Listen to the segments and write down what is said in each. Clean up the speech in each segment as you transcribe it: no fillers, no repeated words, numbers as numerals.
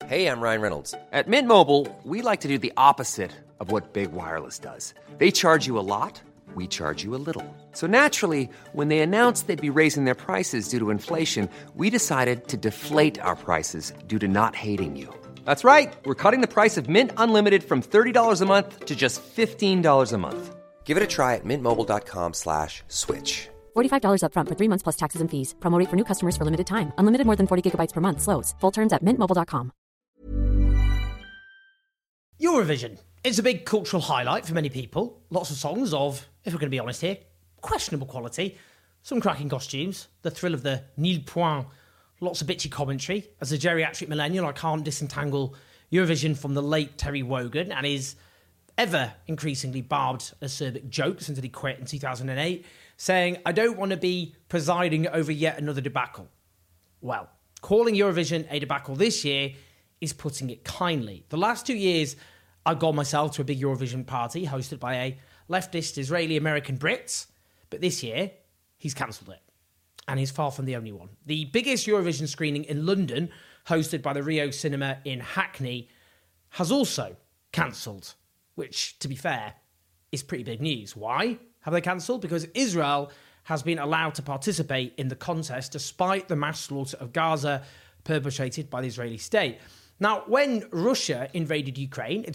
Hey, I'm Ryan Reynolds. At Mint Mobile, we like to do the opposite of what Big Wireless does. They charge you a lot, we charge you a little. So naturally, when they announced they'd be raising their prices due to inflation, we decided to deflate our prices due to not hating you. That's right. We're cutting the price of Mint Unlimited from $30 a month to just $15 a month. Give it a try at mintmobile.com/switch. $45 up front for 3 months plus taxes and fees. Promo rate for new customers for limited time. Unlimited more than 40 gigabytes per month. Slows full terms at mintmobile.com. Eurovision. It's a big cultural highlight for many people. Lots of songs of, if we're going to be honest here, questionable quality. Some cracking costumes. The thrill of the nil point. Lots of bitchy commentary. As a geriatric millennial, I can't disentangle Eurovision from the late Terry Wogan and his ever increasingly barbed acerbic jokes until he quit in 2008, saying, "I don't want to be presiding over yet another debacle." Well, calling Eurovision a debacle this year is putting it kindly. The last 2 years, I've gone myself to a big Eurovision party hosted by a leftist Israeli-American Brit, but this year, he's cancelled it. And he's far from the only one. The biggest Eurovision screening in London, hosted by the Rio Cinema in Hackney, has also cancelled, which, to be fair, is pretty big news. Why have they cancelled? Because Israel has been allowed to participate in the contest despite the mass slaughter of Gaza perpetrated by the Israeli state. Now, when Russia invaded Ukraine in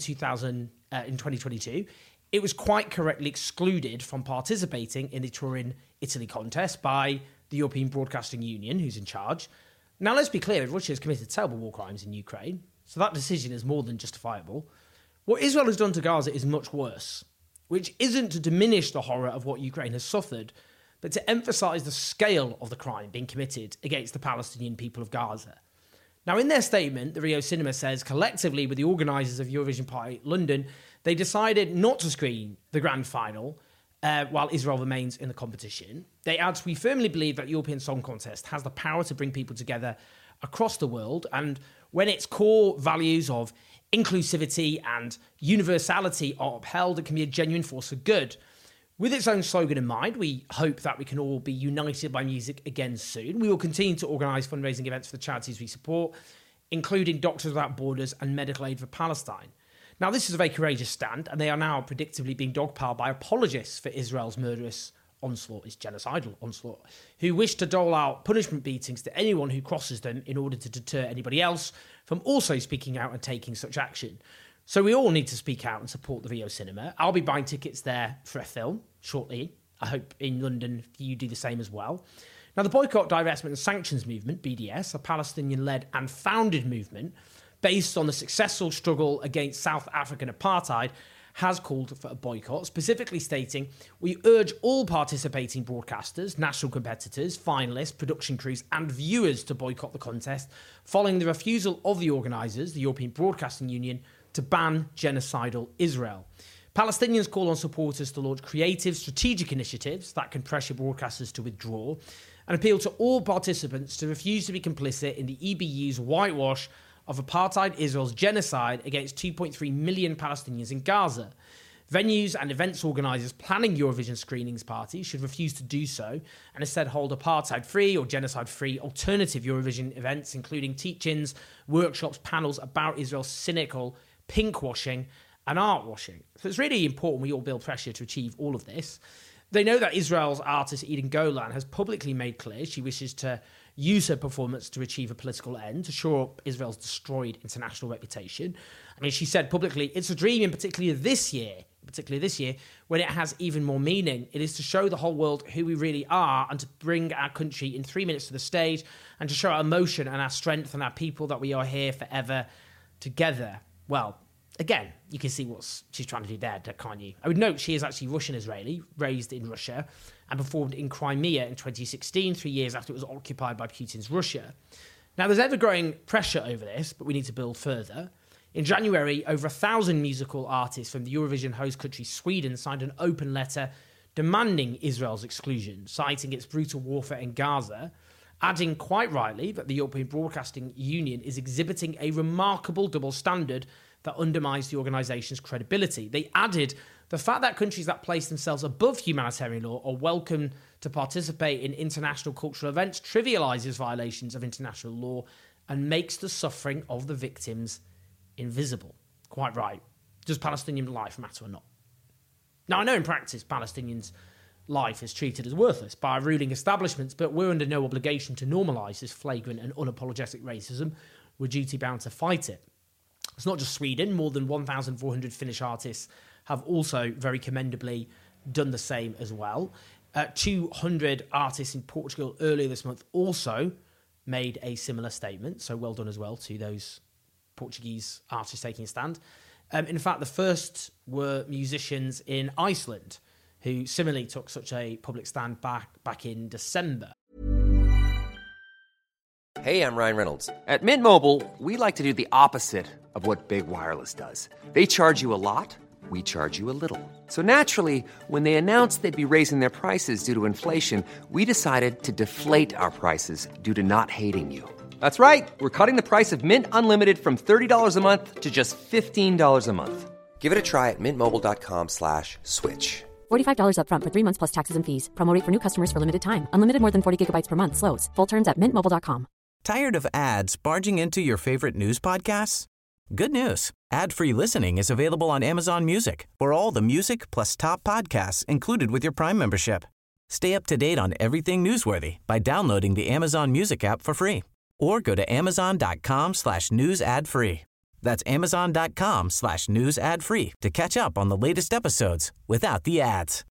2022, it was quite correctly excluded from participating in the Turin, Italy contest by the European Broadcasting Union, who's in charge. Now, let's be clear, Russia has committed terrible war crimes in Ukraine, so that decision is more than justifiable. What Israel has done to Gaza is much worse, which isn't to diminish the horror of what Ukraine has suffered, but to emphasise the scale of the crime being committed against the Palestinian people of Gaza. Now, in their statement, the Rio Cinema says, collectively with the organisers of Eurovision Party London, they decided not to screen the grand final while Israel remains in the competition. They add, "We firmly believe that the European Song Contest has the power to bring people together across the world, and when its core values of inclusivity and universality are upheld, it can be a genuine force for good. With its own slogan in mind, we hope that we can all be united by music again soon. We will continue to organise fundraising events for the charities we support, including Doctors Without Borders and Medical Aid for Palestine." Now, this is a very courageous stand, and they are now predictably being dogpiled by apologists for Israel's murderous onslaught, its genocidal onslaught, who wish to dole out punishment beatings to anyone who crosses them in order to deter anybody else from also speaking out and taking such action. So we all need to speak out and support the Rio Cinema. I'll be buying tickets there for a film shortly. I hope in London you do the same as well. Now, the Boycott, Divestment and Sanctions Movement, BDS, a Palestinian-led and founded movement based on the successful struggle against South African apartheid, has called for a boycott, specifically stating, "We urge all participating broadcasters, national competitors, finalists, production crews and viewers to boycott the contest following the refusal of the organisers, the European Broadcasting Union, to ban genocidal Israel. Palestinians call on supporters to launch creative, strategic initiatives that can pressure broadcasters to withdraw and appeal to all participants to refuse to be complicit in the EBU's whitewash of apartheid Israel's genocide against 2.3 million Palestinians in Gaza. Venues and events organisers planning Eurovision screenings parties should refuse to do so and instead hold apartheid-free or genocide-free alternative Eurovision events, including teach-ins, workshops, panels about Israel's cynical pinkwashing and art washing." So it's really important we all build pressure to achieve all of this. They know that Israel's artist Eden Golan has publicly made clear she wishes to use her performance to achieve a political end, to shore up Israel's destroyed international reputation. I mean, she said publicly, "It's a dream, in particularly this year, when it has even more meaning. It is to show the whole world who we really are and to bring our country in 3 minutes to the stage and to show our emotion and our strength and our people that we are here forever together." Well, again, you can see what she's trying to do there, can't you? I would note she is actually Russian-Israeli, raised in Russia, and performed in Crimea in 2016, 3 years after it was occupied by Putin's Russia. Now, there's ever-growing pressure over this, but we need to build further. In January, over 1,000 musical artists from the Eurovision host country Sweden signed an open letter demanding Israel's exclusion, citing its brutal warfare in Gaza, adding quite rightly that the European Broadcasting Union is exhibiting a remarkable double standard that undermines the organisation's credibility. They added, "The fact that countries that place themselves above humanitarian law are welcome to participate in international cultural events trivialises violations of international law and makes the suffering of the victims invisible. Quite right. Does Palestinian life matter or not? Now, I know in practice Palestinians' life is treated as worthless by ruling establishments, but we're under no obligation to normalise this flagrant and unapologetic racism. We're duty-bound to fight it. It's not just Sweden. More than 1,400 Finnish artists have also very commendably done the same as well. 200 artists in Portugal earlier this month also made a similar statement. So well done as well to those Portuguese artists taking a stand. In fact, the first were musicians in Iceland who similarly took such a public stand back in December. Hey, I'm Ryan Reynolds. At Mint Mobile, we like to do the opposite of what Big Wireless does. They charge you a lot, we charge you a little. So naturally, when they announced they'd be raising their prices due to inflation, we decided to deflate our prices due to not hating you. That's right. We're cutting the price of Mint Unlimited from $30 a month to just $15 a month. Give it a try at mintmobile.com/switch. $45 up front for 3 months plus taxes and fees. Promo rate for new customers for limited time. Unlimited more than 40 gigabytes per month. Slows full terms at mintmobile.com. Tired of ads barging into your favorite news podcasts? Good news. Ad-free listening is available on Amazon Music for all the music plus top podcasts included with your Prime membership. Stay up to date on everything newsworthy by downloading the Amazon Music app for free or go to amazon.com/news ad free. That's amazon.com/news ad free to catch up on the latest episodes without the ads.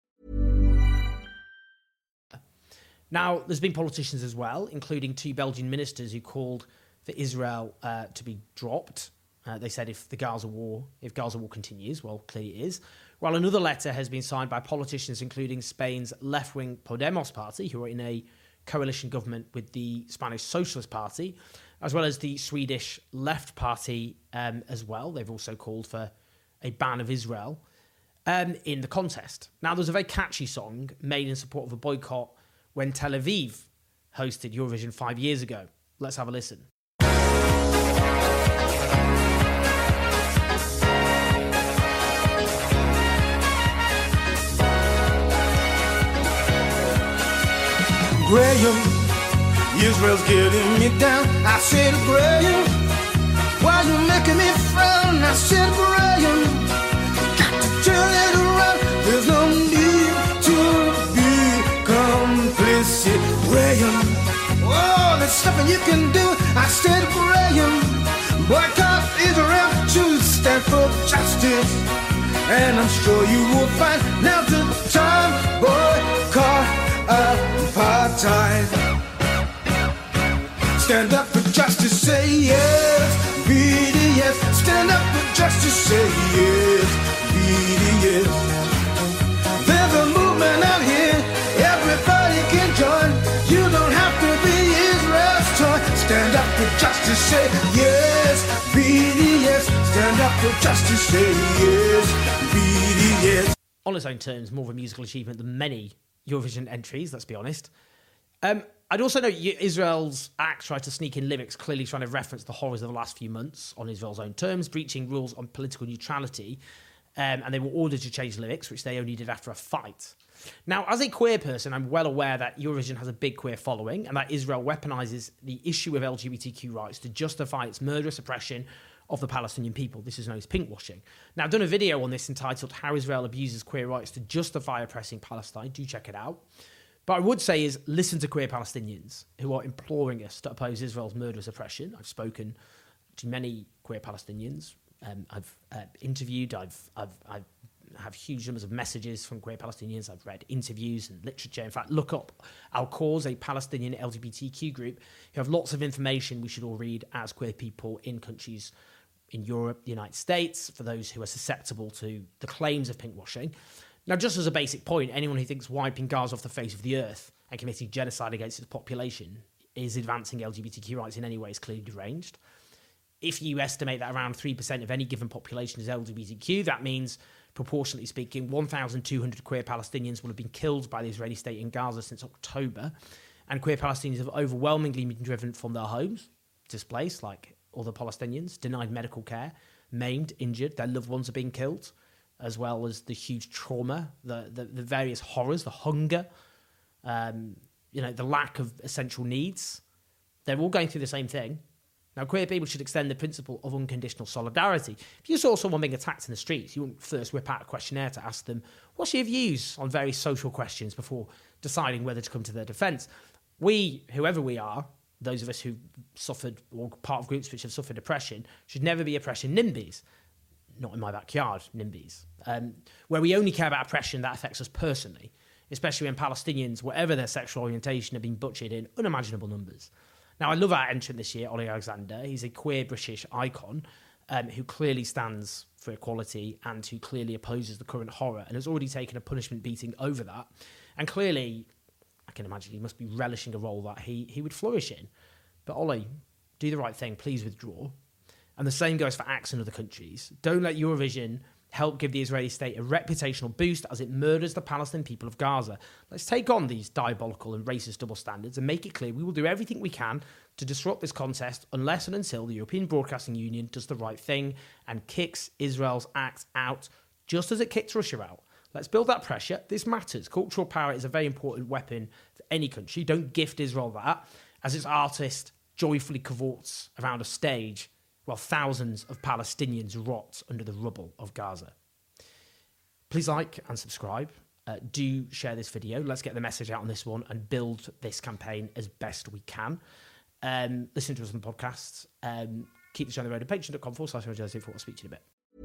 Now, there's been politicians as well, including 2 Belgian ministers who called for Israel to be dropped. They said if Gaza war continues, well, clearly it is. While another letter has been signed by politicians, including Spain's left-wing Podemos party, who are in a coalition government with the Spanish Socialist Party, as well as the Swedish Left Party as well. They've also called for a ban of Israel in the contest. Now, there's a very catchy song made in support of a boycott when Tel Aviv hosted Eurovision 5 years ago. Let's have a listen. Graham, Israel's getting me down. I said, Graham, why you making me frown? I said, Graham, got to turn it around. There's no need to be complicit. Graham, oh, there's something you can do. I said, Graham, boycott Israel to stand for justice. And I'm sure you will find now's the time, boycott apartheid. Stand up for justice, say yes, BDS. Stand up for justice, say yes, BDS. There's a movement out here, everybody can join. You don't have to be Israel's toy. Stand up for justice, say yes, BDS. Stand up for justice, say yes, BDS. On its own terms, more of a musical achievement than many Eurovision entries, let's be honest. I'd also note Israel's act tried to sneak in lyrics, clearly trying to reference the horrors of the last few months on Israel's own terms, breaching rules on political neutrality, and they were ordered to change lyrics, which they only did after a fight. Now, as a queer person, I'm well aware that Eurovision has a big queer following and that Israel weaponizes the issue of LGBTQ rights to justify its murderous oppression of the Palestinian people. This is known as pinkwashing. Now, I've done a video on this entitled How Israel Abuses Queer Rights to Justify Oppressing Palestine. Do check it out. But I would say is listen to queer Palestinians who are imploring us to oppose Israel's murderous oppression. I've spoken to many queer Palestinians. I've interviewed. I have huge numbers of messages from queer Palestinians. I've read interviews and literature. In fact, look up Al Cause, a Palestinian LGBTQ group who have lots of information we should all read as queer people in countries in Europe, the United States, for those who are susceptible to the claims of pinkwashing. Now, just as a basic point, anyone who thinks wiping Gaza off the face of the earth and committing genocide against its population is advancing LGBTQ rights in any way is clearly deranged. If you estimate that around 3% of any given population is LGBTQ, that means, proportionally speaking, 1,200 queer Palestinians will have been killed by the Israeli state in Gaza since October, and queer Palestinians have overwhelmingly been driven from their homes, displaced like other Palestinians, denied medical care, maimed, injured, their loved ones are being killed, as well as the huge trauma, the various horrors, the hunger, the lack of essential needs. They're all going through the same thing. Now, queer people should extend the principle of unconditional solidarity. If you saw someone being attacked in the streets, you wouldn't first whip out a questionnaire to ask them, what's your views on various social questions before deciding whether to come to their defence? We, whoever we are, those of us who suffered, or part of groups which have suffered oppression, should never be oppression NIMBYs. Not in my backyard, NIMBYs. Where we only care about oppression that affects us personally, especially when Palestinians, whatever their sexual orientation, have been butchered in unimaginable numbers. Now, I love our entrant this year, Ollie Alexander. He's a queer British icon who clearly stands for equality and who clearly opposes the current horror and has already taken a punishment beating over that. And clearly, I can imagine he must be relishing a role that he would flourish in. But Ollie, do the right thing. Please withdraw. And the same goes for acts in other countries. Don't let Eurovision help give the Israeli state a reputational boost as it murders the Palestinian people of Gaza. Let's take on these diabolical and racist double standards and make it clear we will do everything we can to disrupt this contest unless and until the European Broadcasting Union does the right thing and kicks Israel's act out, just as it kicked Russia out. Let's build that pressure. This matters. Cultural power is a very important weapon for any country. Don't gift Israel that, as its artist joyfully cavorts around a stage while thousands of Palestinians rot under the rubble of Gaza. Please like and subscribe. Do share this video. Let's get the message out on this one and build this campaign as best we can. Listen to us on the podcasts. Keep the show on the road at patreon.com/Jersey for what I'll speak to you in a bit.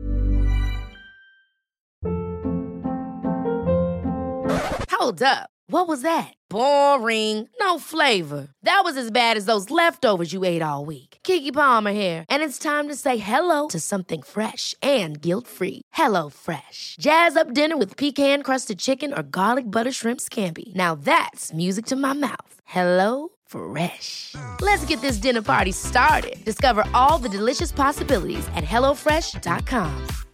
Hold up. What was that? Boring. No flavor. That was as bad as those leftovers you ate all week. Keke Palmer here. And it's time to say hello to something fresh and guilt-free. Hello Fresh. Jazz up dinner with pecan-crusted chicken or garlic butter shrimp scampi. Now that's music to my mouth. Hello Fresh. Let's get this dinner party started. Discover all the delicious possibilities at HelloFresh.com.